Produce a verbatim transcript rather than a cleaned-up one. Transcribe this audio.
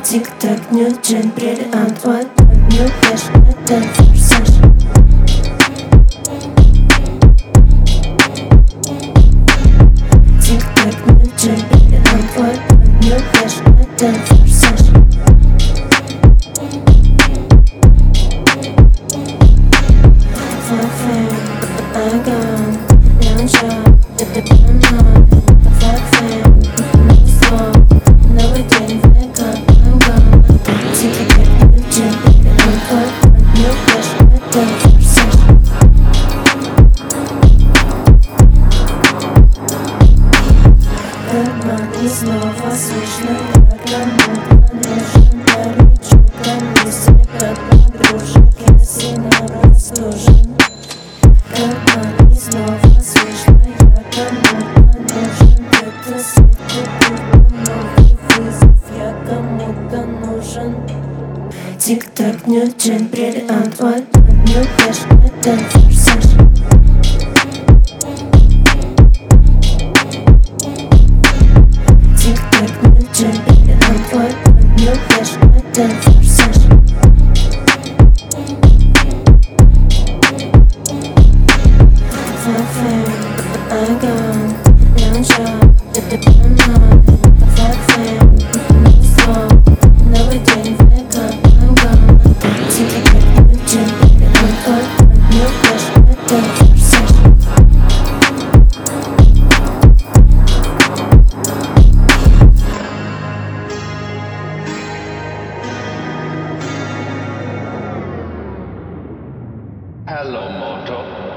Тик-так, Ньюджин, бриллиант, вот нью фэш, это форсаж. Тик-так, Ньюджин, бриллиант, вот нью фэш, это форсаж. Фа-фэ, аган, янжа, это пьяна. Фа-фэ, низло, новый день века, аган. Тик-так, Ньюджин, бриллиант, вот нью фэш, это форсаж. Карман и снова слышно, кому-то нужен паричок, комиссия, как подружек, я сильно расслужен. Карман и снова слышно, я кому-то нужен, это свет, это новый вызов, я кому-то нужен. Тик-так, Ньюджин, бриллиант, вот нью фэш, это форсаж. Тик-так, Ньюджин, бриллиант, вот нью фэш, это форсаж. Фа-фэ, аган, янжа, это пьяна. Фа-фэ, низло, новый день века, аган. Тик-так, Ньюджин, бриллиант, вот нью фэш, это форсаж. Hello, Moto.